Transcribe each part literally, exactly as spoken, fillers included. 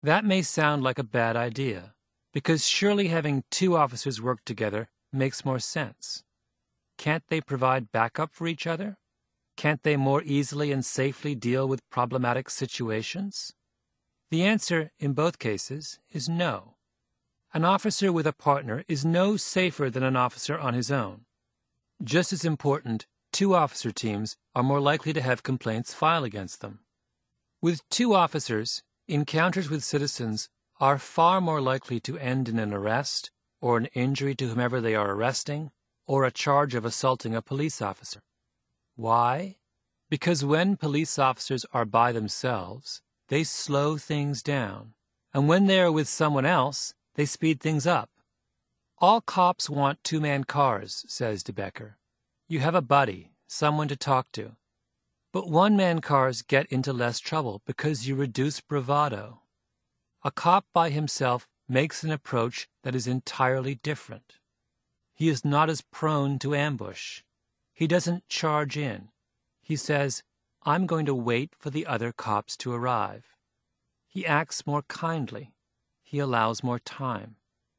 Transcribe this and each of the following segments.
That may sound like a bad idea, because surely having two officers work together makes more sense. Can't they provide backup for each other? Can't they more easily and safely deal with problematic situations? The answer, in both cases, is no. An officer with a partner is no safer than an officer on his own. Just as important, two officer teams are more likely to have complaints filed against them. With two officers, encounters with citizens are far more likely to end in an arrest, or an injury to whomever they are arresting, or a charge of assaulting a police officer. Why? Because when police officers are by themselves, they slow things down, and when they are with someone else, they speed things up. All cops want two-man cars, says DeBecker. You have a buddy, someone to talk to. But one-man cars get into less trouble because you reduce bravado. A cop by himself makes an approach that is entirely different. He is not as prone to ambush. He doesn't charge in. He says, I'm going to wait for the other cops to arrive. He acts more kindly. He allows more time.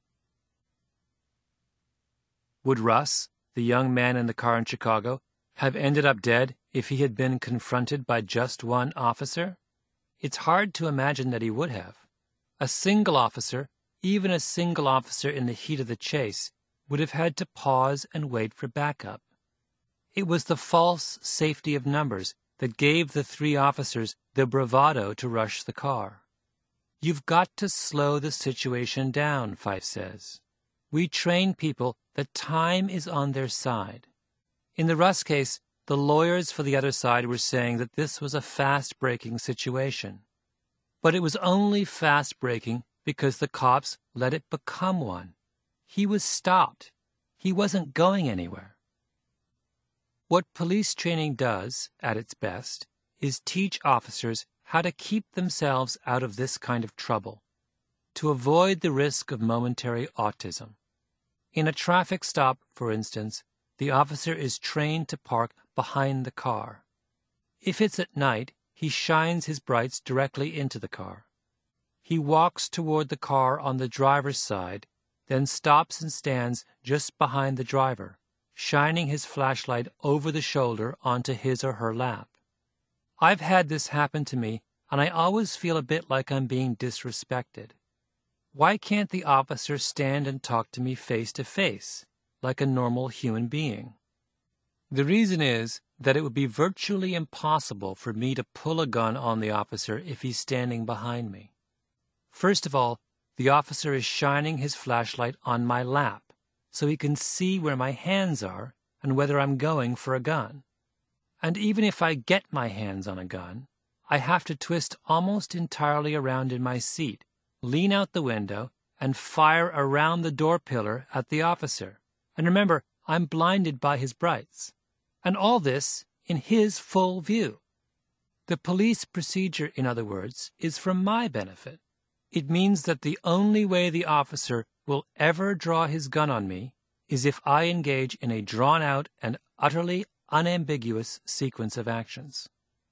Would Russ, the young man in the car in Chicago, have ended up dead if he had been confronted by just one officer? It's hard to imagine that he would have. A single officer, even a single officer in the heat of the chase, would have had to pause and wait for backup. It was the false safety of numbers that gave the three officers the bravado to rush the car. You've got to slow the situation down, Fife says. We train people that time is on their side. In the Russ case, the lawyers for the other side were saying that this was a fast-breaking situation. But it was only fast-breaking because the cops let it become one. He was stopped. He wasn't going anywhere. What police training does, at its best, is teach officers how to keep themselves out of this kind of trouble, to avoid the risk of momentary autism. In a traffic stop, for instance, the officer is trained to park behind the car. If it's at night, he shines his brights directly into the car. He walks toward the car on the driver's side, then stops and stands just behind the driver, shining his flashlight over the shoulder onto his or her lap. I've had this happen to me, and I always feel a bit like I'm being disrespected. Why can't the officer stand and talk to me face to face, like a normal human being? The reason is that it would be virtually impossible for me to pull a gun on the officer if he's standing behind me. First of all, the officer is shining his flashlight on my lap, so he can see where my hands are and whether I'm going for a gun. And even if I get my hands on a gun, I have to twist almost entirely around in my seat, lean out the window, and fire around the door pillar at the officer. And remember, I'm blinded by his brights. And all this in his full view. The police procedure, in other words, is for my benefit. It means that the only way the officer will ever draw his gun on me is if I engage in a drawn-out and utterly unambiguous sequence of actions.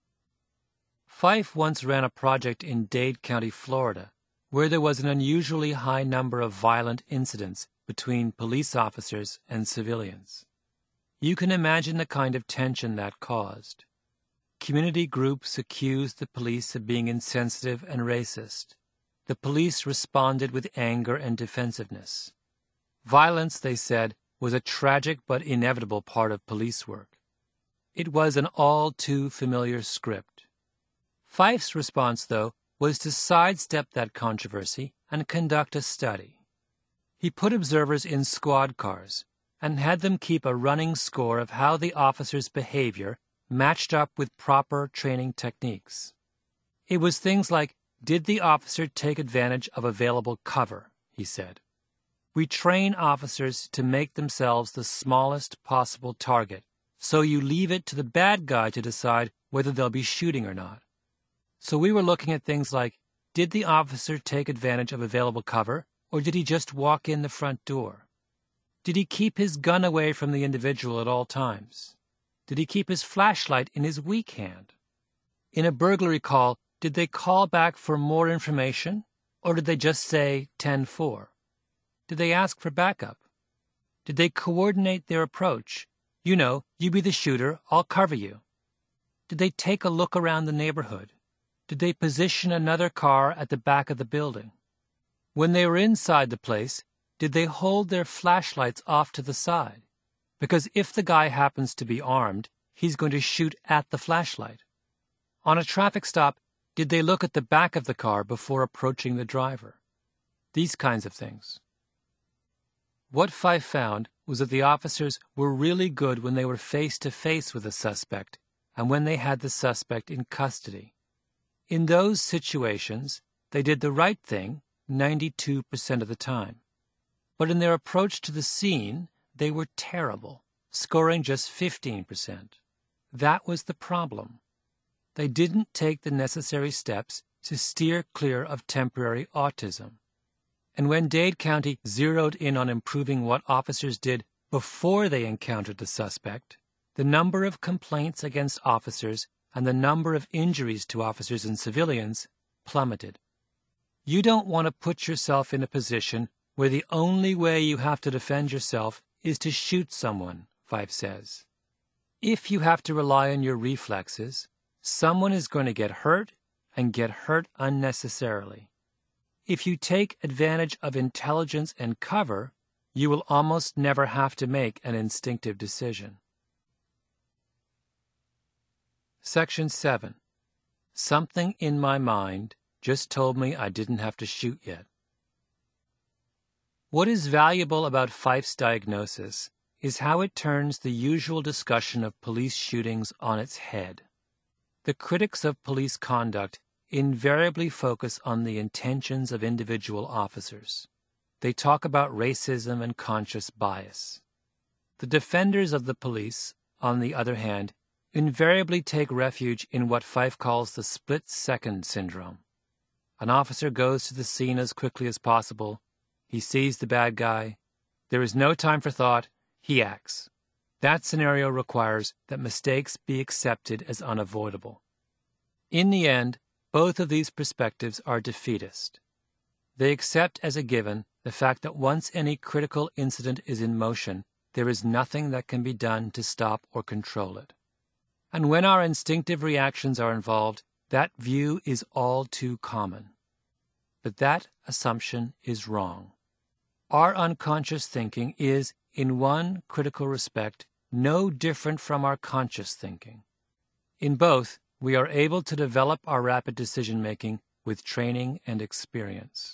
Fife once ran a project in Dade County, Florida, where there was an unusually high number of violent incidents between police officers and civilians. You can imagine the kind of tension that caused. Community groups accused the police of being insensitive and racist. The police responded with anger and defensiveness. Violence, they said, was a tragic but inevitable part of police work. It was an all too familiar script. Fife's response, though, was to sidestep that controversy and conduct a study. He put observers in squad cars and had them keep a running score of how the officer's behavior matched up with proper training techniques. It was things like, did the officer take advantage of available cover, he said. We train officers to make themselves the smallest possible target, so you leave it to the bad guy to decide whether they'll be shooting or not. So we were looking at things like, did the officer take advantage of available cover, or did he just walk in the front door? Did he keep his gun away from the individual at all times? Did he keep his flashlight in his weak hand? In a burglary call, did they call back for more information, Or did they just say ten four? Did they ask for backup? Did they coordinate their approach? You know, you be the shooter, I'll cover you. Did they take a look around the neighborhood? Did they position another car at the back of the building? When they were inside the place, did they hold their flashlights off to the side? Because if the guy happens to be armed, he's going to shoot at the flashlight. On a traffic stop, did they look at the back of the car before approaching the driver? These kinds of things. What Fife found was that the officers were really good when they were face-to-face with a suspect and when they had the suspect in custody. In those situations, they did the right thing ninety-two percent of the time. But in their approach to the scene, they were terrible, scoring just fifteen percent. That was the problem. They didn't take the necessary steps to steer clear of temporary autism. And when Dade County zeroed in on improving what officers did before they encountered the suspect, the number of complaints against officers and the number of injuries to officers and civilians plummeted. You don't want to put yourself in a position where the only way you have to defend yourself is to shoot someone, Fife says. If you have to rely on your reflexes, someone is going to get hurt and get hurt unnecessarily. If you take advantage of intelligence and cover, you will almost never have to make an instinctive decision. Section seven. Something in my mind just told me I didn't have to shoot yet. What is valuable about Fife's diagnosis is how it turns the usual discussion of police shootings on its head. The critics of police conduct invariably focus on the intentions of individual officers. They talk about racism and conscious bias. The defenders of the police, on the other hand, invariably take refuge in what Fife calls the split-second syndrome. An officer goes to the scene as quickly as possible. He sees the bad guy. There is no time for thought. He acts. That scenario requires that mistakes be accepted as unavoidable. In the end, both of these perspectives are defeatist. They accept as a given the fact that once any critical incident is in motion, there is nothing that can be done to stop or control it. And when our instinctive reactions are involved, that view is all too common. But that assumption is wrong. Our unconscious thinking is, in one critical respect, no different from our conscious thinking. In both, we are able to develop our rapid decision-making with training and experience.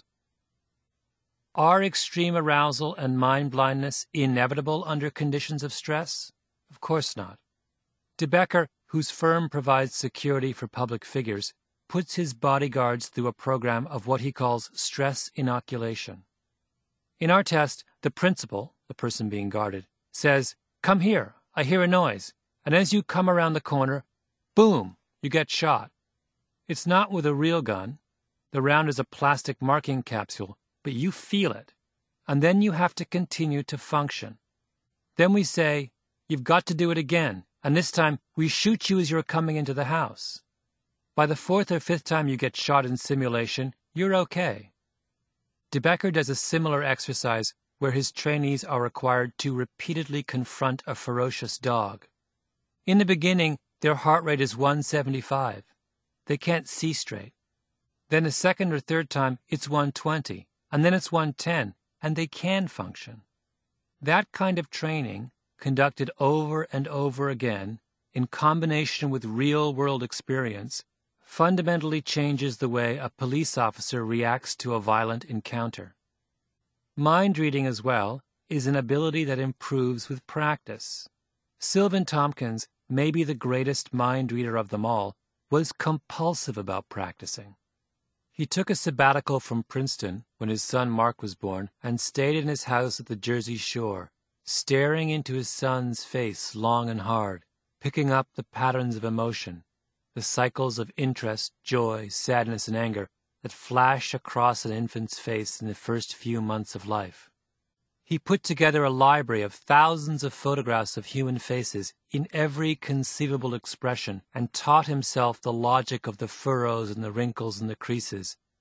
Are extreme arousal and mind blindness inevitable under conditions of stress? Of course not. De Becker, whose firm provides security for public figures, puts his bodyguards through a program of what he calls stress inoculation. In our test, the principal, the person being guarded, says, "Come here, I hear a noise," and as you come around the corner, boom, you get shot. It's not with a real gun. The round is a plastic marking capsule, but you feel it, and then you have to continue to function. Then we say, "You've got to do it again, and this time we shoot you as you're coming into the house." By the fourth or fifth time you get shot in simulation, you're okay. De Becker does a similar exercise where his trainees are required to repeatedly confront a ferocious dog. In the beginning, their heart rate is one seventy-five. They can't see straight. Then the second or third time, it's one twenty, and then it's one ten, and they can function. That kind of training, conducted over and over again, in combination with real-world experience, fundamentally changes the way a police officer reacts to a violent encounter. Mind reading as well is an ability that improves with practice. Sylvan Tompkins, maybe the greatest mind reader of them all, was compulsive about practicing. He took a sabbatical from Princeton when his son Mark was born and stayed in his house at the Jersey Shore, staring into his son's face long and hard, picking up the patterns of emotion, the cycles of interest, joy, sadness, and anger that flash across an infant's face in the first few months of life. He put together a library of thousands of photographs of human faces in every conceivable expression and taught himself the logic of the furrows and the wrinkles and the creases,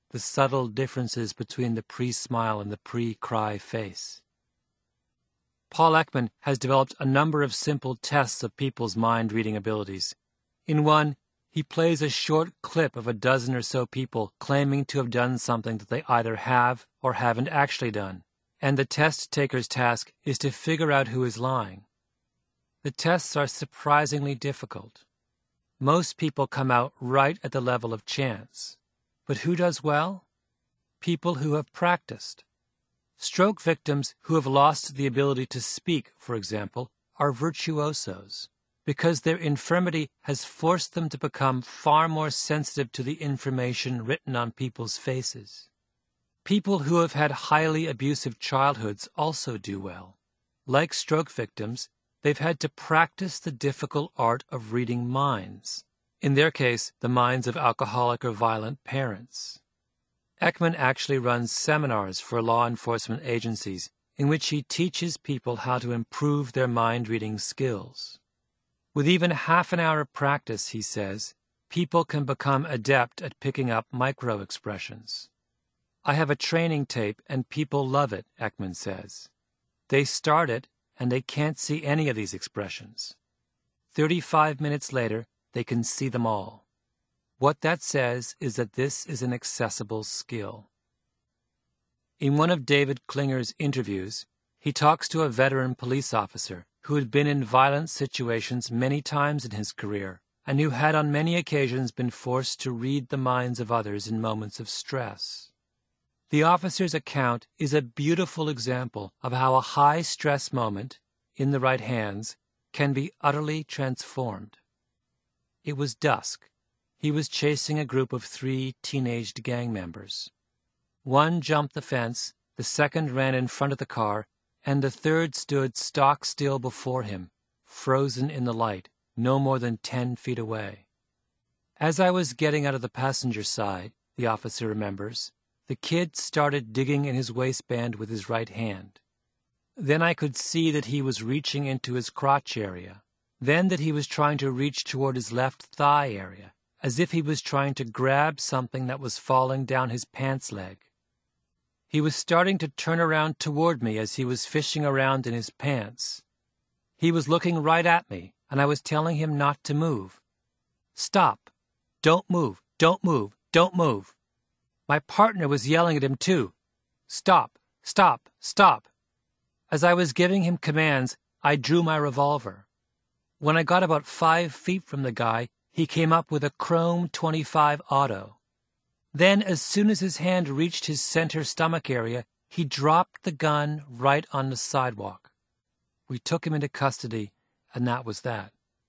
the subtle differences between the pre-smile and the pre-cry face. Paul Ekman has developed a number of simple tests of people's mind-reading abilities. In one, he plays a short clip of a dozen or so people claiming to have done something that they either have or haven't actually done, and the test taker's task is to figure out who is lying. The tests are surprisingly difficult. Most people come out right at the level of chance. But who does well? People who have practiced. Stroke victims who have lost the ability to speak, for example, are virtuosos, because their infirmity has forced them to become far more sensitive to the information written on people's faces. People who have had highly abusive childhoods also do well. Like stroke victims, they've had to practice the difficult art of reading minds, in their case, the minds of alcoholic or violent parents. Ekman actually runs seminars for law enforcement agencies in which he teaches people how to improve their mind-reading skills. With even half an hour of practice, he says, people can become adept at picking up micro-expressions. I have a training tape and people love it, Ekman says. They start it and they can't see any of these expressions. Thirty-five minutes later, they can see them all. What that says is that this is an accessible skill. In one of David Klinger's interviews, he talks to a veteran police officer who had been in violent situations many times in his career and who had on many occasions been forced to read the minds of others in moments of stress. The officer's account is a beautiful example of how a high-stress moment, in the right hands, can be utterly transformed. It was dusk. He was chasing a group of three teenaged gang members. One jumped the fence, the second ran in front of the car, and the third stood stock still before him, frozen in the light, no more than ten feet away. As I was getting out of the passenger side, the officer remembers, the kid started digging in his waistband with his right hand. Then I could see that he was reaching into his crotch area, then that he was trying to reach toward his left thigh area, as if he was trying to grab something that was falling down his pants leg. He was starting to turn around toward me as he was fishing around in his pants. He was looking right at me, and I was telling him not to move. Stop! Don't move! Don't move! Don't move! My partner was yelling at him too. Stop! Stop! Stop! As I was giving him commands, I drew my revolver. When I got about five feet from the guy, he came up with a Chrome twenty-five auto. Then, as soon as his hand reached his center stomach area, he dropped the gun right on the sidewalk. We took him into custody, and that was that.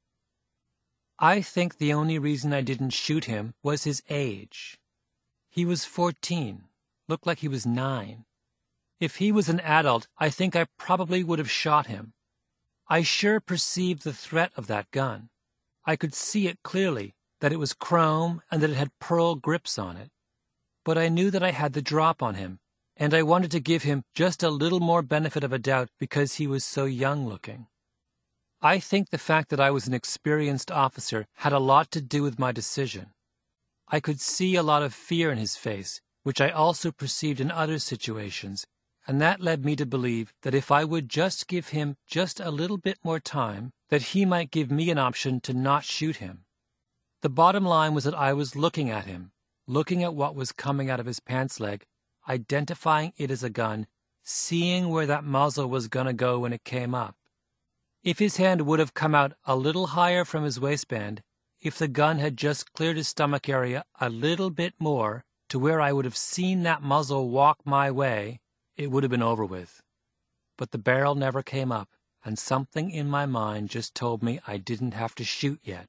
I think the only reason I didn't shoot him was his age. He was fourteen, looked like he was nine. If he was an adult, I think I probably would have shot him. I sure perceived the threat of that gun. I could see it clearly, that it was chrome and that it had pearl grips on it. But I knew that I had the drop on him, and I wanted to give him just a little more benefit of a doubt because he was so young-looking. I think the fact that I was an experienced officer had a lot to do with my decision. I could see a lot of fear in his face, which I also perceived in other situations, and that led me to believe that if I would just give him just a little bit more time, that he might give me an option to not shoot him. The bottom line was that I was looking at him, looking at what was coming out of his pants leg, identifying it as a gun, seeing where that muzzle was going to go when it came up. If his hand would have come out a little higher from his waistband, if the gun had just cleared his stomach area a little bit more to where I would have seen that muzzle walk my way, it would have been over with. But the barrel never came up, and something in my mind just told me I didn't have to shoot yet.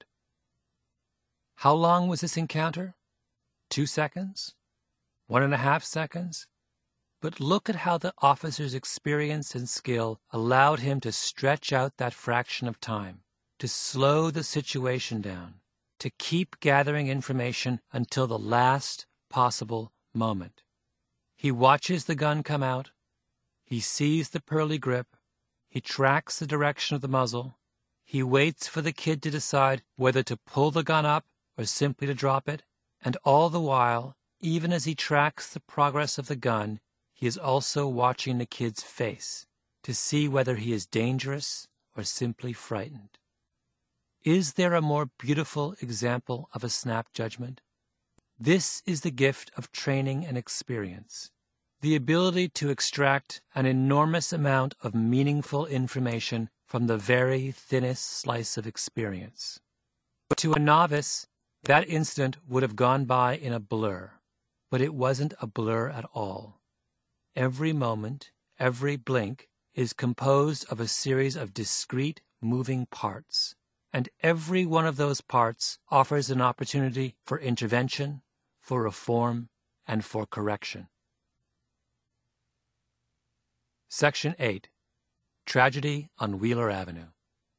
How long was this encounter? Two seconds? One and a half seconds? But look at how the officer's experience and skill allowed him to stretch out that fraction of time, to slow the situation down, to keep gathering information until the last possible moment. He watches the gun come out, he sees the pearly grip, he tracks the direction of the muzzle, he waits for the kid to decide whether to pull the gun up or simply to drop it, and all the while, Even as he tracks the progress of the gun, he is also watching the kid's face to see whether he is dangerous or simply frightened. Is there a more beautiful example of a snap judgment? This is the gift of training and experience, the ability to extract an enormous amount of meaningful information from the very thinnest slice of experience. To a novice, that instant would have gone by in a blur, but it wasn't a blur at all. Every moment, every blink, is composed of a series of discrete, moving parts, and every one of those parts offers an opportunity for intervention, for reform, and for correction. Section eight. Tragedy on Wheeler Avenue.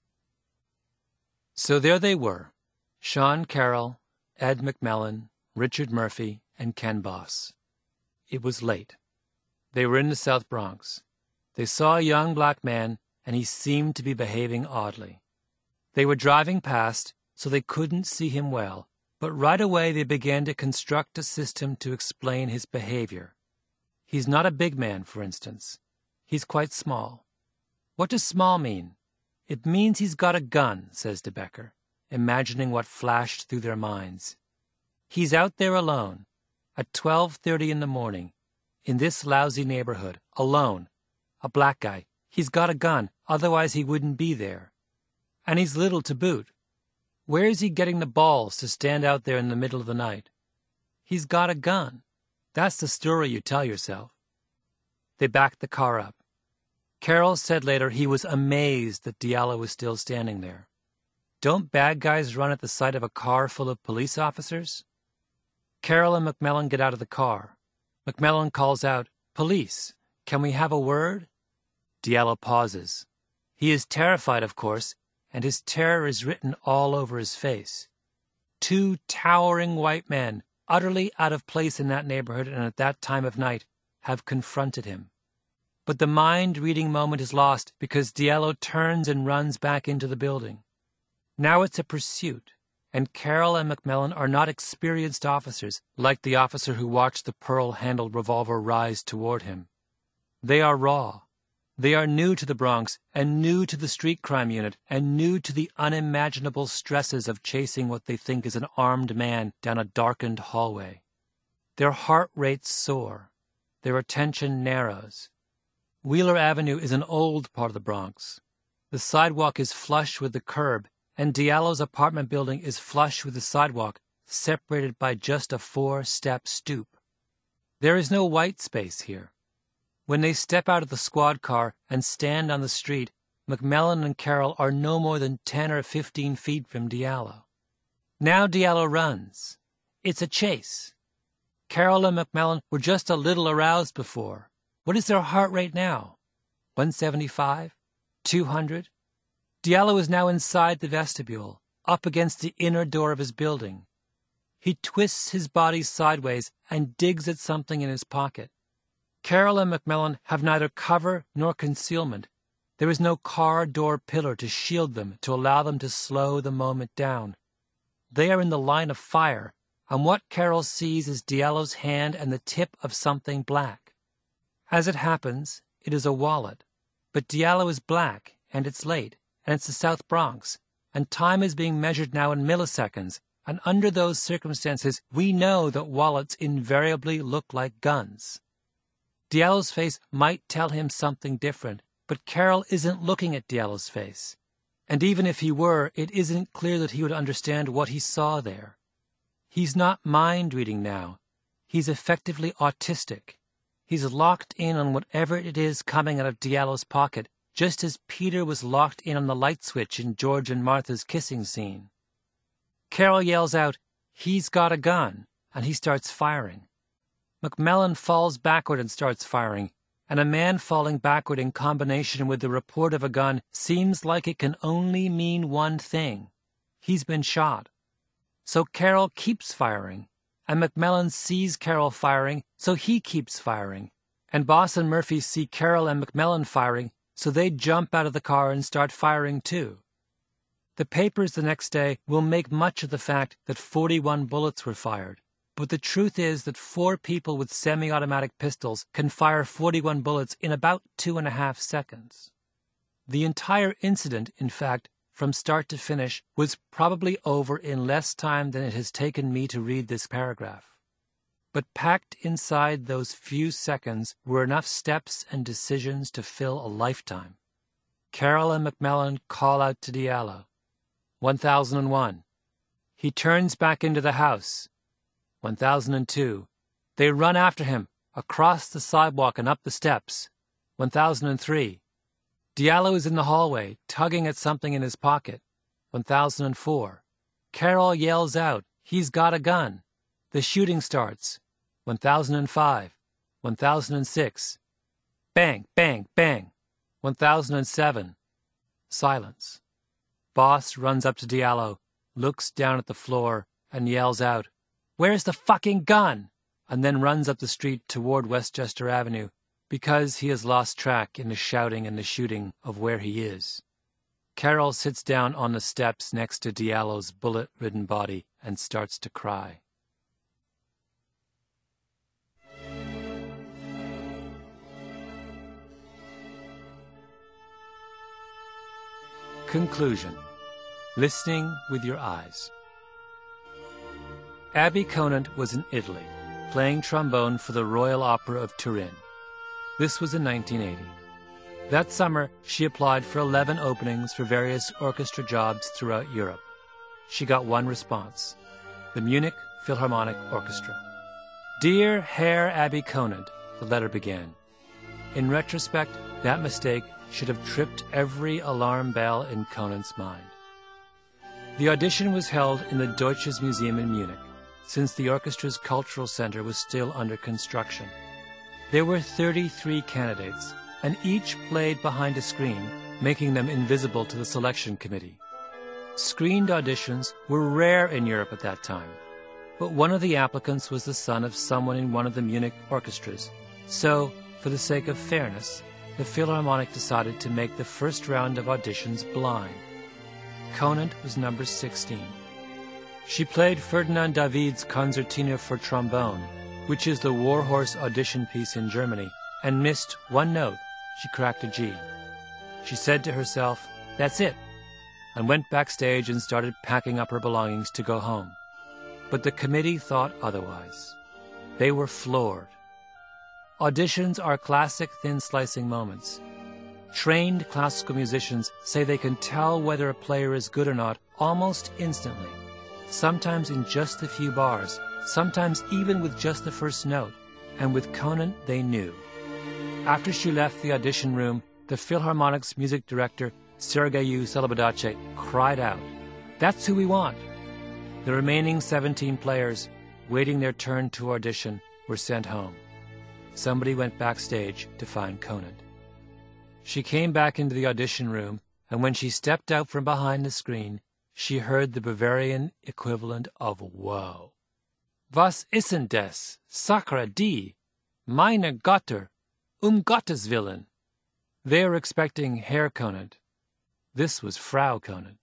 So there they were, Sean Carroll, Ed McMillan, Richard Murphy, and Ken Boss. It was late. They were in the South Bronx. They saw a young black man, and he seemed to be behaving oddly. They were driving past, so they couldn't see him well, but right away they began to construct a system to explain his behavior. He's not a big man, for instance. He's quite small. What does small mean? It means he's got a gun, says De Becker, imagining what flashed through their minds. He's out there alone, at twelve thirty in the morning, in this lousy neighborhood, alone. A black guy. He's got a gun, otherwise he wouldn't be there. And he's little to boot. Where is he getting the balls to stand out there in the middle of the night? He's got a gun. That's the story you tell yourself. They backed the car up. Carroll said later he was amazed that Diallo was still standing there. Don't bad guys run at the sight of a car full of police officers? Carroll and McMillan get out of the car. McMillan calls out, "Police, can we have a word?" Diallo pauses. He is terrified, of course, and his terror is written all over his face. Two towering white men, utterly out of place in that neighborhood and at that time of night, have confronted him. But the mind-reading moment is lost because Diallo turns and runs back into the building. Now it's a pursuit, and Carroll and McMillan are not experienced officers like the officer who watched the pearl-handled revolver rise toward him. They are raw. They are new to the Bronx and new to the street crime unit and new to the unimaginable stresses of chasing what they think is an armed man down a darkened hallway. Their heart rates soar. Their attention narrows. Wheeler Avenue is an old part of the Bronx. The sidewalk is flush with the curb, and Diallo's apartment building is flush with the sidewalk, separated by just a four-step stoop. There is no white space here. When they step out of the squad car and stand on the street, McMillan and Carroll are no more than ten or fifteen feet from Diallo. Now Diallo runs. It's a chase. Carroll and McMillan were just a little aroused before. What is their heart rate now? one seventy-five? two hundred? Diallo is now inside the vestibule, up against the inner door of his building. He twists his body sideways and digs at something in his pocket. Carroll and McMillan have neither cover nor concealment. There is no car door pillar to shield them, to allow them to slow the moment down. They are in the line of fire, and what Carroll sees is Diallo's hand and the tip of something black. As it happens, it is a wallet. But Diallo is black, and it's late, and it's the South Bronx, and time is being measured now in milliseconds, and under those circumstances, we know that wallets invariably look like guns. Diallo's face might tell him something different, but Carroll isn't looking at Diallo's face. And even if he were, it isn't clear that he would understand what he saw there. He's not mind-reading now. He's effectively autistic. He's locked in on whatever it is coming out of Diallo's pocket, just as Peter was locked in on the light switch in George and Martha's kissing scene. Carroll yells out, "He's got a gun," and he starts firing. McMillan falls backward and starts firing, and a man falling backward in combination with the report of a gun seems like it can only mean one thing. He's been shot. So Carroll keeps firing, and McMillan sees Carroll firing, so he keeps firing, and Boss and Murphy see Carroll and McMillan firing, so they jump out of the car and start firing too. The papers the next day will make much of the fact that forty-one bullets were fired, but the truth is that four people with semi-automatic pistols can fire forty-one bullets in about two and a half seconds. The entire incident, in fact, from start to finish, was probably over in less time than it has taken me to read this paragraph. But packed inside those few seconds were enough steps and decisions to fill a lifetime. Carol and Macmillan call out to Diallo. one thousand one. He turns back into the house. one thousand two. They run after him, across the sidewalk and up the steps. one thousand three. Diallo is in the hallway, tugging at something in his pocket. one thousand four. Carol yells out, "He's got a gun." The shooting starts. one thousand five. one thousand six. Bang, bang, bang. one thousand seven. Silence. Boss runs up to Diallo, looks down at the floor, and yells out, "Where's the fucking gun?" and then runs up the street toward Westchester Avenue, because he has lost track in the shouting and the shooting of where he is. Carol sits down on the steps next to Diallo's bullet-ridden body and starts to cry. Conclusion. Listening with your eyes. Abbie Conant was in Italy, playing trombone for the Royal Opera of Turin. This was in nineteen eighty. That summer, she applied for eleven openings for various orchestra jobs throughout Europe. She got one response: the Munich Philharmonic Orchestra. "Dear Herr Abbie Conant," the letter began. In retrospect, that mistake should have tripped every alarm bell in Conant's mind. The audition was held in the Deutsches Museum in Munich, since the orchestra's cultural center was still under construction. There were thirty-three candidates, and each played behind a screen, making them invisible to the selection committee. Screened auditions were rare in Europe at that time, but one of the applicants was the son of someone in one of the Munich orchestras, so, for the sake of fairness, the Philharmonic decided to make the first round of auditions blind. Conant was number sixteen. She played Ferdinand David's Concertina for trombone, which is the Warhorse audition piece in Germany, and missed one note. She cracked a G. She said to herself, "That's it," and went backstage and started packing up her belongings to go home. But the committee thought otherwise. They were floored. Auditions are classic thin-slicing moments. Trained classical musicians say they can tell whether a player is good or not almost instantly, sometimes in just a few bars, sometimes even with just the first note, and with Conant they knew. After she left the audition room, the Philharmonic's music director, Sergeyu Celibidache, cried out, "That's who we want!" The remaining seventeen players, waiting their turn to audition, were sent home. Somebody went backstage to find Conant. She came back into the audition room, and when she stepped out from behind the screen, she heard the Bavarian equivalent of woe. "Was ist denn das? Sacre die! Meine Götter! Um Gottes Willen!" They were expecting Herr Conant. This was Frau Conant.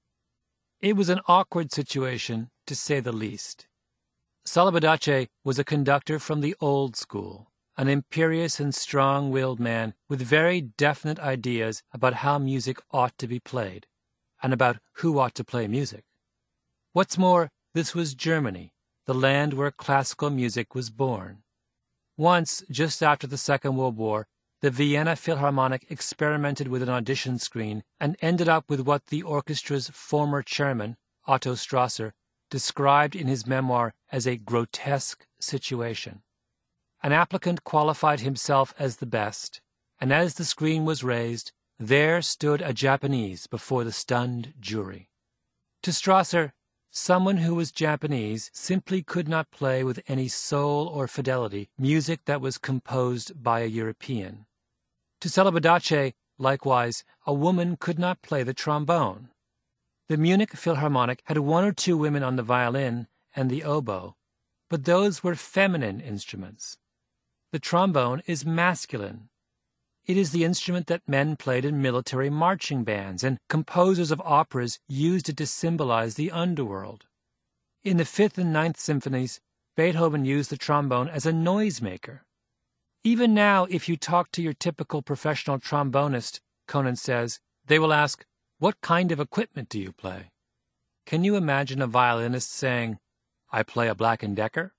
It was an awkward situation, to say the least. Celibidache was a conductor from the old school, an imperious and strong-willed man with very definite ideas about how music ought to be played, and about who ought to play music. What's more, this was Germany, the land where classical music was born. Once, just after the Second World War, the Vienna Philharmonic experimented with an audition screen and ended up with what the orchestra's former chairman, Otto Strasser, described in his memoir as a grotesque situation. An applicant qualified himself as the best, and as the screen was raised, there stood a Japanese before the stunned jury. To Strasser, someone who was Japanese simply could not play with any soul or fidelity music that was composed by a European. To Celibidache, likewise, a woman could not play the trombone. The Munich Philharmonic had one or two women on the violin and the oboe, but those were feminine instruments. The trombone is masculine. It is the instrument that men played in military marching bands, and composers of operas used it to symbolize the underworld. In the Fifth and Ninth Symphonies, Beethoven used the trombone as a noisemaker. Even now, if you talk to your typical professional trombonist, Conant says, they will ask, "What kind of equipment do you play?" Can you imagine a violinist saying, "I play a Black and Decker"?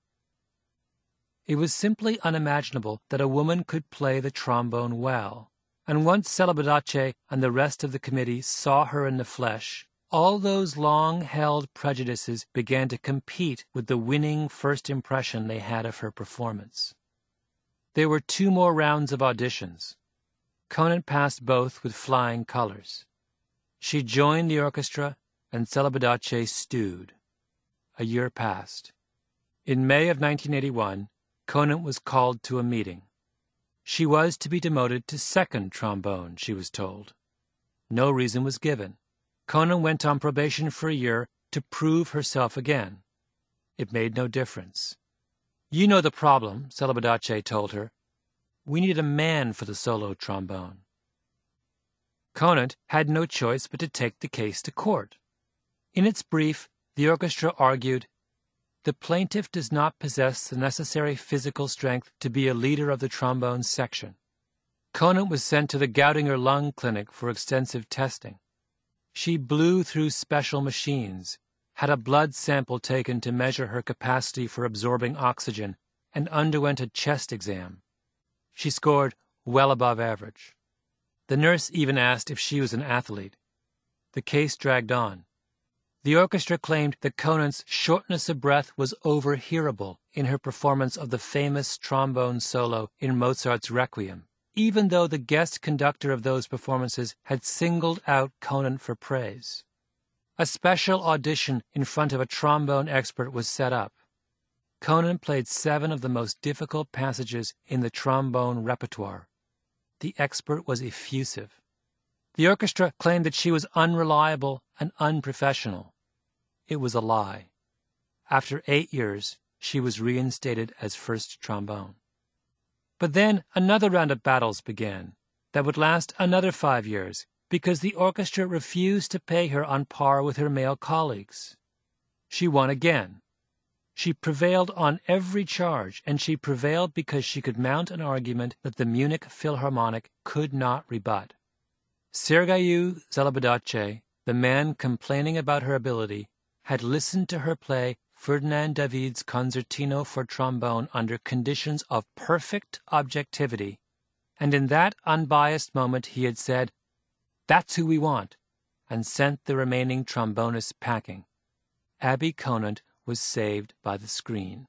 It was simply unimaginable that a woman could play the trombone well, and once Celibidache and the rest of the committee saw her in the flesh, all those long-held prejudices began to compete with the winning first impression they had of her performance. There were two more rounds of auditions. Conant passed both with flying colors. She joined the orchestra, and Celibidache stewed. A year passed. In May of nineteen eighty-one, Conant was called to a meeting. She was to be demoted to second trombone, she was told. No reason was given. Conant went on probation for a year to prove herself again. It made no difference. "You know the problem," Celibidache told her. "We need a man for the solo trombone." Conant had no choice but to take the case to court. In its brief, the orchestra argued, "The plaintiff does not possess the necessary physical strength to be a leader of the trombone section." Conant was sent to the Gaudinger Lung Clinic for extensive testing. She blew through special machines, had a blood sample taken to measure her capacity for absorbing oxygen, and underwent a chest exam. She scored well above average. The nurse even asked if she was an athlete. The case dragged on. The orchestra claimed that Conant's shortness of breath was overhearable in her performance of the famous trombone solo in Mozart's Requiem, even though the guest conductor of those performances had singled out Conant for praise. A special audition in front of a trombone expert was set up. Conant played seven of the most difficult passages in the trombone repertoire. The expert was effusive. The orchestra claimed that she was unreliable and unprofessional. It was a lie. After eight years, she was reinstated as first trombone. But then another round of battles began that would last another five years because the orchestra refused to pay her on par with her male colleagues. She won again. She prevailed on every charge, and she prevailed because she could mount an argument that the Munich Philharmonic could not rebut. Sergei Celibidache, the man complaining about her ability, had listened to her play Ferdinand David's Concertino for trombone under conditions of perfect objectivity, and in that unbiased moment he had said, "That's who we want," and sent the remaining trombonists packing. Abbie Conant was saved by the screen.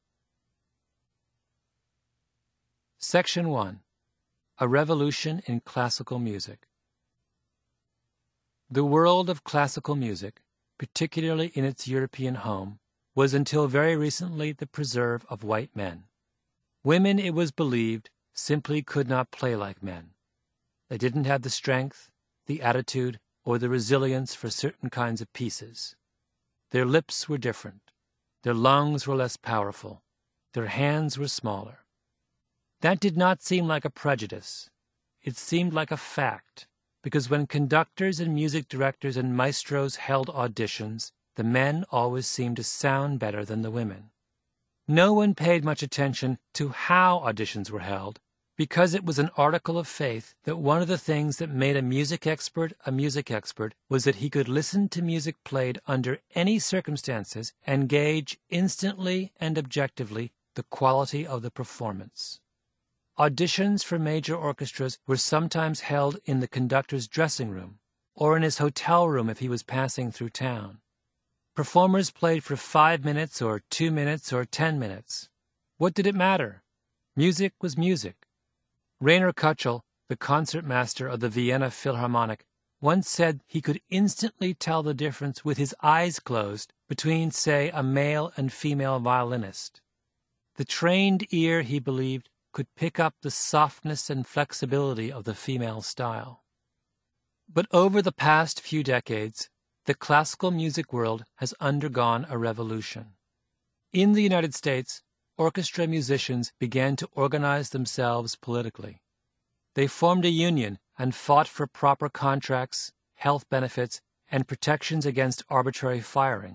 Section one. A Revolution in Classical Music. The world of classical music, particularly in its European home, was until very recently the preserve of white men. Women, it was believed, simply could not play like men. They didn't have the strength, the attitude, or the resilience for certain kinds of pieces. Their lips were different. Their lungs were less powerful. Their hands were smaller. That did not seem like a prejudice. It seemed like a fact, because when conductors and music directors and maestros held auditions, the men always seemed to sound better than the women. No one paid much attention to how auditions were held, because it was an article of faith that one of the things that made a music expert a music expert was that he could listen to music played under any circumstances and gauge instantly and objectively the quality of the performance. Auditions for major orchestras were sometimes held in the conductor's dressing room or in his hotel room if he was passing through town. Performers played for five minutes or two minutes or ten minutes. What did it matter? Music was music. Rainer Kutschel, the concertmaster of the Vienna Philharmonic, once said he could instantly tell the difference with his eyes closed between, say, a male and female violinist. The trained ear, he believed, could pick up the softness and flexibility of the female style. But over the past few decades, the classical music world has undergone a revolution. In the United States, orchestra musicians began to organize themselves politically. They formed a union and fought for proper contracts, health benefits, and protections against arbitrary firing,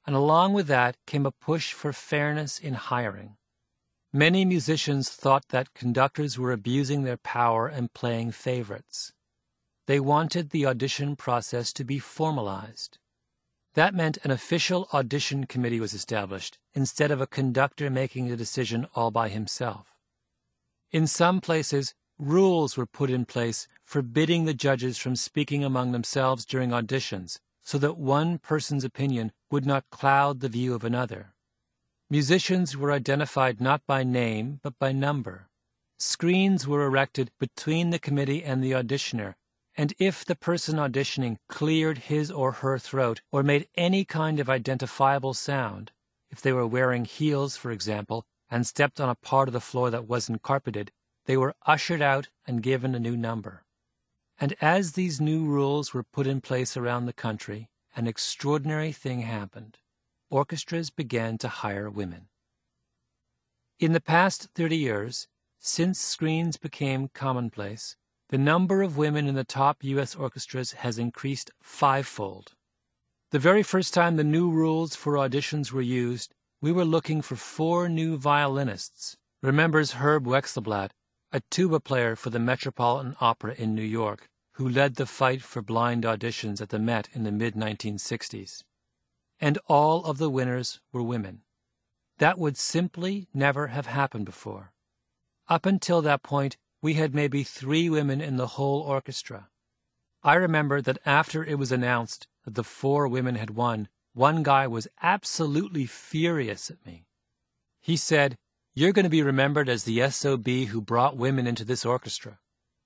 and along with that came a push for fairness in hiring. Many musicians thought that conductors were abusing their power and playing favorites. They wanted the audition process to be formalized. That meant an official audition committee was established, instead of a conductor making the decision all by himself. In some places, rules were put in place forbidding the judges from speaking among themselves during auditions, so that one person's opinion would not cloud the view of another. Musicians were identified not by name, but by number. Screens were erected between the committee and the auditioner, and if the person auditioning cleared his or her throat or made any kind of identifiable sound, if they were wearing heels, for example, and stepped on a part of the floor that wasn't carpeted, they were ushered out and given a new number. And as these new rules were put in place around the country, an extraordinary thing happened. Orchestras began to hire women. In the past thirty years, since screens became commonplace, the number of women in the top U S orchestras has increased fivefold. The very first time the new rules for auditions were used, we were looking for four new violinists, remembers Herb Wexelblatt, a tuba player for the Metropolitan Opera in New York, who led the fight for blind auditions at the Met in the mid nineteen sixties. And all of the winners were women. That would simply never have happened before. Up until that point, we had maybe three women in the whole orchestra. I remember that after it was announced that the four women had won, one guy was absolutely furious at me. He said, "You're going to be remembered as the S O B who brought women into this orchestra."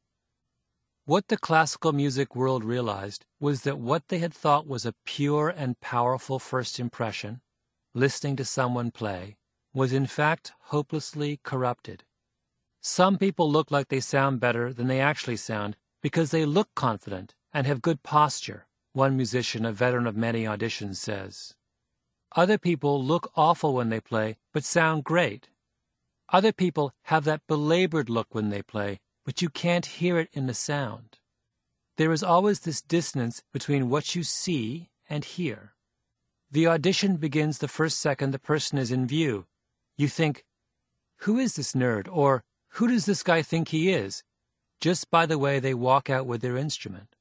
What the classical music world realized was that what they had thought was a pure and powerful first impression, listening to someone play, was in fact hopelessly corrupted. Some people look like they sound better than they actually sound because they look confident and have good posture, one musician, a veteran of many auditions, says. Other people look awful when they play, but sound great. Other people have that belabored look when they play, but you can't hear it in the sound. There is always this dissonance between what you see and hear. The audition begins the first second the person is in view. You think, "Who is this nerd?" or "Who does this guy think he is?" just by the way they walk out with their instrument.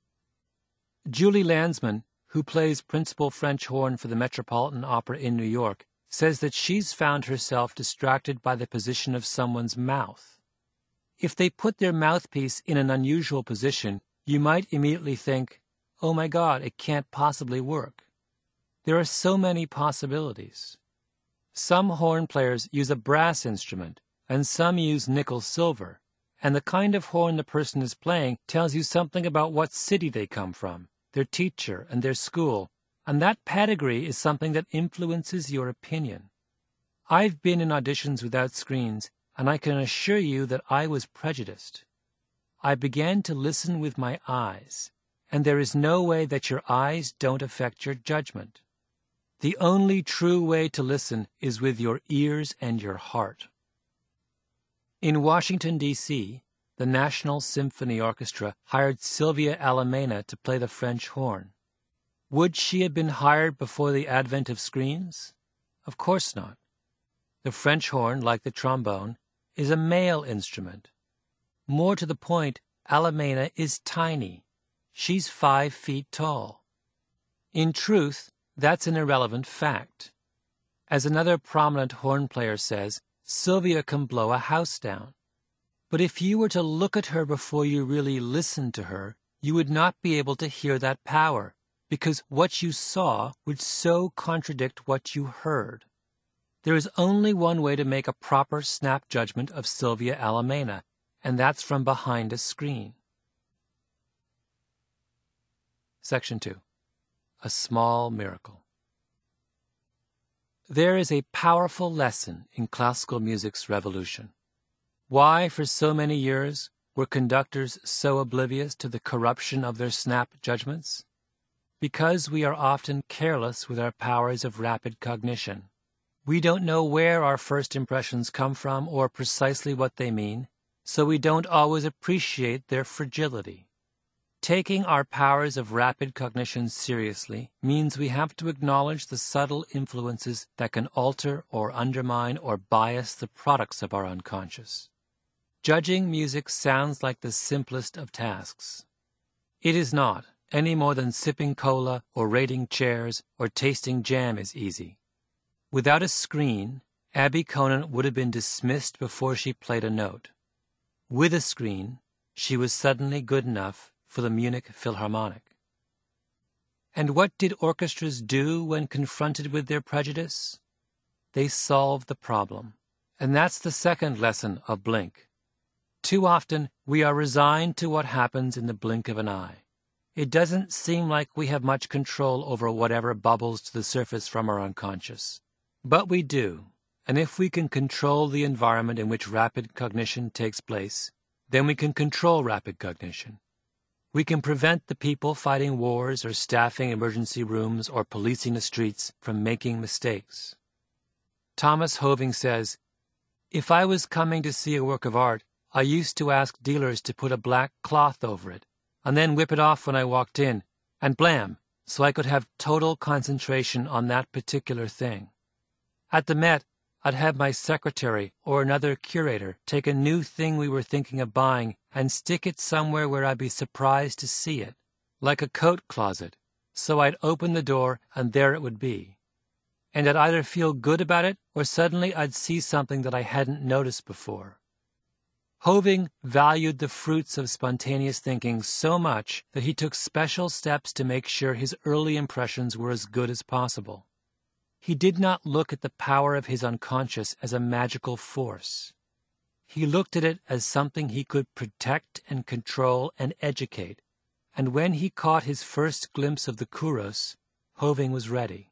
Julie Landsman, who plays principal French horn for the Metropolitan Opera in New York, says that she's found herself distracted by the position of someone's mouth. If they put their mouthpiece in an unusual position, you might immediately think, "Oh my God, it can't possibly work." There are so many possibilities. Some horn players use a brass instrument, and some use nickel-silver, and the kind of horn the person is playing tells you something about what city they come from, their teacher, and their school, and that pedigree is something that influences your opinion. I've been in auditions without screens, and I can assure you that I was prejudiced. I began to listen with my eyes, and there is no way that your eyes don't affect your judgment. The only true way to listen is with your ears and your heart. In Washington, D C, the National Symphony Orchestra hired Sylvia Alamena to play the French horn. Would she have been hired before the advent of screens? Of course not. The French horn, like the trombone, is a male instrument. More to the point, Alamena is tiny. She's five feet tall. In truth, that's an irrelevant fact. As another prominent horn player says, Sylvia can blow a house down. But if you were to look at her before you really listened to her, you would not be able to hear that power, because what you saw would so contradict what you heard. There is only one way to make a proper snap judgment of Sylvia Alamena, and that's from behind a screen. Section two. A Small Miracle. There is a powerful lesson in classical music's revolution. Why, for so many years, were conductors so oblivious to the corruption of their snap judgments? Because we are often careless with our powers of rapid cognition. We don't know where our first impressions come from or precisely what they mean, so we don't always appreciate their fragility. Taking our powers of rapid cognition seriously means we have to acknowledge the subtle influences that can alter or undermine or bias the products of our unconscious. Judging music sounds like the simplest of tasks. It is not, any more than sipping cola or rating chairs or tasting jam is easy. Without a screen, Abby Conan would have been dismissed before she played a note. With a screen, she was suddenly good enough for the Munich Philharmonic. And what did orchestras do when confronted with their prejudice? They solved the problem. And that's the second lesson of Blink. Too often, we are resigned to what happens in the blink of an eye. It doesn't seem like we have much control over whatever bubbles to the surface from our unconscious. But we do, and if we can control the environment in which rapid cognition takes place, then we can control rapid cognition. We can prevent the people fighting wars or staffing emergency rooms or policing the streets from making mistakes. Thomas Hoving says, "If I was coming to see a work of art, I used to ask dealers to put a black cloth over it, and then whip it off when I walked in, and blam, so I could have total concentration on that particular thing. At the Met, I'd have my secretary or another curator take a new thing we were thinking of buying and stick it somewhere where I'd be surprised to see it, like a coat closet, so I'd open the door and there it would be. And I'd either feel good about it or suddenly I'd see something that I hadn't noticed before." Hoving valued the fruits of spontaneous thinking so much that he took special steps to make sure his early impressions were as good as possible. He did not look at the power of his unconscious as a magical force. He looked at it as something he could protect and control and educate, and when he caught his first glimpse of the Kouros, Hoving was ready.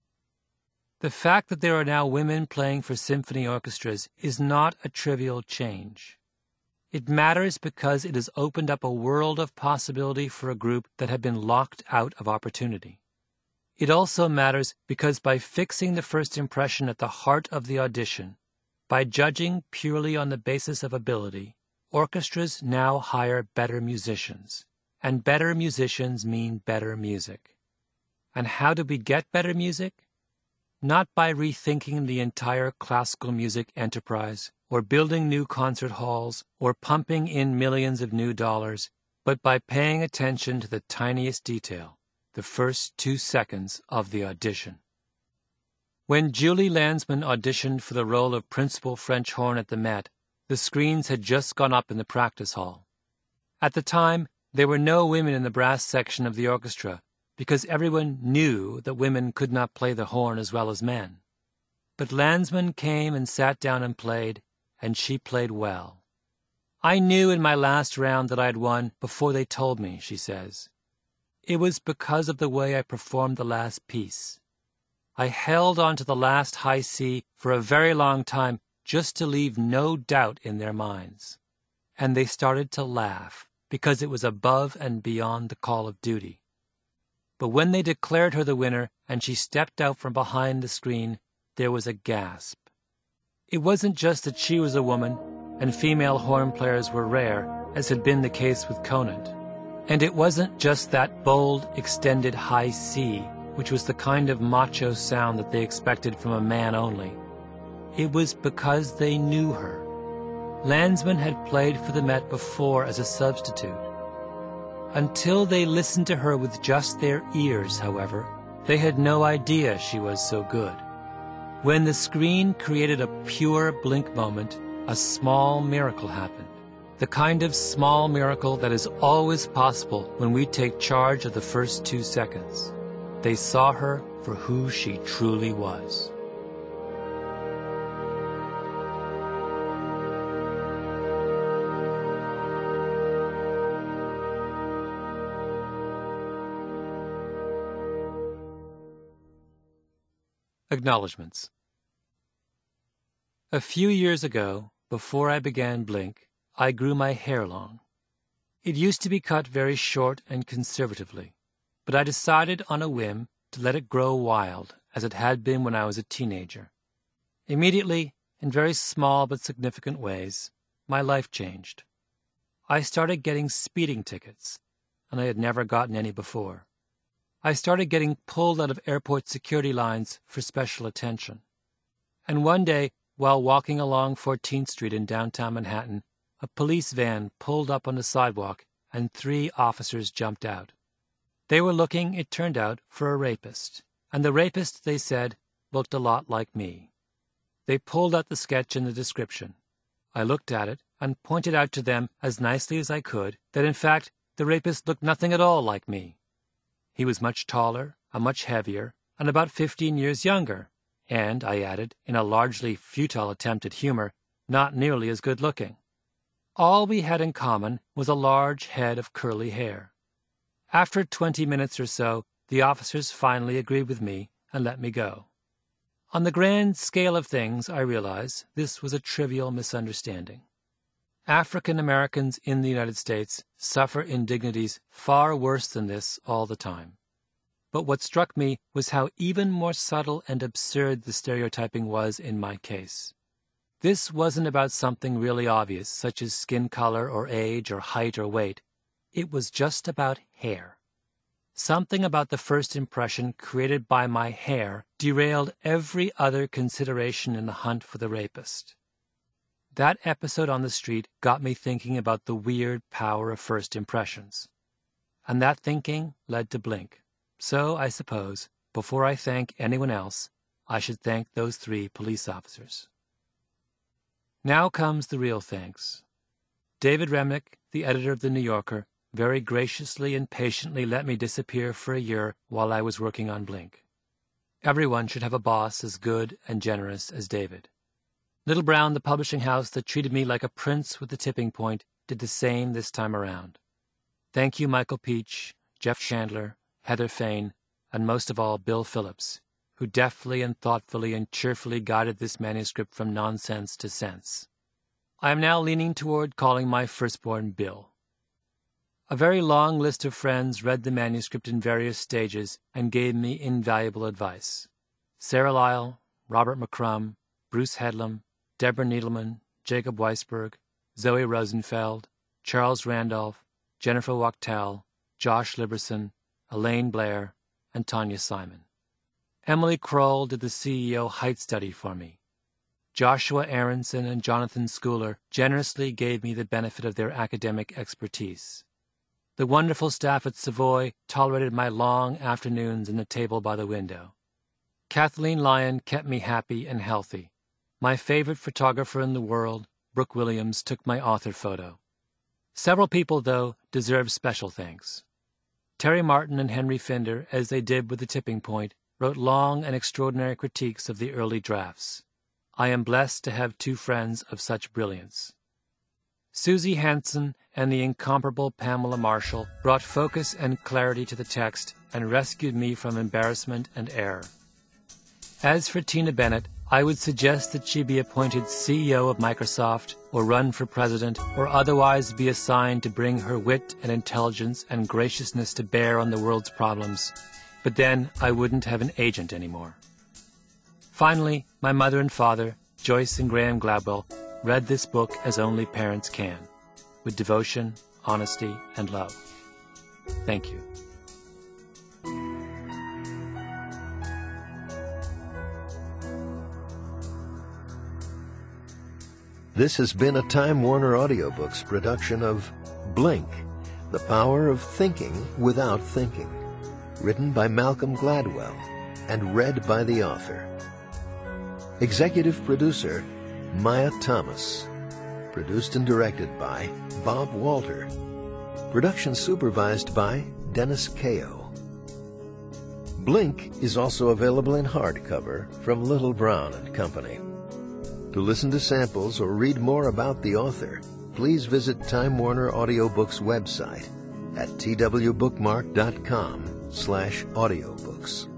The fact that there are now women playing for symphony orchestras is not a trivial change. It matters because it has opened up a world of possibility for a group that had been locked out of opportunity. It also matters because by fixing the first impression at the heart of the audition, by judging purely on the basis of ability, orchestras now hire better musicians, and better musicians mean better music. And how do we get better music? Not by rethinking the entire classical music enterprise, or building new concert halls, or pumping in millions of new dollars, but by paying attention to the tiniest detail, the first two seconds of the audition. When Julie Landsman auditioned for the role of principal French horn at the Met, the screens had just gone up in the practice hall. At the time, there were no women in the brass section of the orchestra, because everyone knew that women could not play the horn as well as men. But Landsman came and sat down and played, and she played well. "I knew in my last round that I'd won before they told me," she says. "It was because of the way I performed the last piece. I held on to the last high C for a very long time just to leave no doubt in their minds. And they started to laugh because it was above and beyond the call of duty. But when they declared her the winner and she stepped out from behind the screen, there was a gasp. It wasn't just that she was a woman and female horn players were rare, as had been the case with Conant. And it wasn't just that bold, extended high C, which was the kind of macho sound that they expected from a man only. It was because they knew her. Landsman had played for the Met before as a substitute. Until they listened to her with just their ears, however, they had no idea she was so good. When the screen created a pure blink moment, a small miracle happened. The kind of small miracle that is always possible when we take charge of the first two seconds. They saw her for who she truly was. Acknowledgements. A few years ago, before I began Blink, I grew my hair long. It used to be cut very short and conservatively, but I decided on a whim to let it grow wild, as it had been when I was a teenager. Immediately, in very small but significant ways, my life changed. I started getting speeding tickets, and I had never gotten any before. I started getting pulled out of airport security lines for special attention. And one day, while walking along fourteenth Street in downtown Manhattan, a police van pulled up on the sidewalk and three officers jumped out. They were looking, it turned out, for a rapist, and the rapist, they said, looked a lot like me. They pulled out the sketch and the description. I looked at it and pointed out to them as nicely as I could that, in fact, the rapist looked nothing at all like me. He was much taller, and much heavier, and about fifteen years younger, and, I added, in a largely futile attempt at humor, not nearly as good-looking. All we had in common was a large head of curly hair. After twenty minutes or so, the officers finally agreed with me and let me go. On the grand scale of things, I realize, this was a trivial misunderstanding. African Americans in the United States suffer indignities far worse than this all the time. But what struck me was how even more subtle and absurd the stereotyping was in my case. This wasn't about something really obvious, such as skin color or age or height or weight. It was just about hair. Something about the first impression created by my hair derailed every other consideration in the hunt for the rapist. That episode on the street got me thinking about the weird power of first impressions. And that thinking led to Blink. So, I suppose, before I thank anyone else, I should thank those three police officers. Now comes the real thanks. David Remnick, the editor of The New Yorker, very graciously and patiently let me disappear for a year while I was working on Blink. Everyone should have a boss as good and generous as David. Little Brown, the publishing house that treated me like a prince with the tipping point, did the same this time around. Thank you, Michael Peach, Jeff Chandler, Heather Fain, and most of all, Bill Phillips, who deftly and thoughtfully and cheerfully guided this manuscript from nonsense to sense. I am now leaning toward calling my firstborn Bill. A very long list of friends read the manuscript in various stages and gave me invaluable advice. Sarah Lyle, Robert McCrum, Bruce Headlam, Deborah Needleman, Jacob Weisberg, Zoe Rosenfeld, Charles Randolph, Jennifer Wachtel, Josh Liberson, Elaine Blair, and Tanya Simon. Emily Kroll did the C E O height study for me. Joshua Aronson and Jonathan Schooler generously gave me the benefit of their academic expertise. The wonderful staff at Savoy tolerated my long afternoons in the table by the window. Kathleen Lyon kept me happy and healthy. My favorite photographer in the world, Brooke Williams, took my author photo. Several people, though, deserve special thanks. Terry Martin and Henry Finder, as they did with The Tipping Point, wrote long and extraordinary critiques of the early drafts. I am blessed to have two friends of such brilliance. Susie Hansen and the incomparable Pamela Marshall brought focus and clarity to the text and rescued me from embarrassment and error. As for Tina Bennett, I would suggest that she be appointed C E O of Microsoft or run for president or otherwise be assigned to bring her wit and intelligence and graciousness to bear on the world's problems. But then I wouldn't have an agent anymore. Finally, my mother and father, Joyce and Graham Gladwell, read this book as only parents can, with devotion, honesty, and love. Thank you. This has been a Time Warner Audiobooks production of Blink, The Power of Thinking Without Thinking, written by Malcolm Gladwell and read by the author. Executive producer, Maya Thomas. Produced and directed by Bob Walter. Production supervised by Dennis Kao. Blink is also available in hardcover from Little Brown and Company. To listen to samples or read more about the author, please visit Time Warner Audiobooks website at twbookmark dot com slash audiobooks.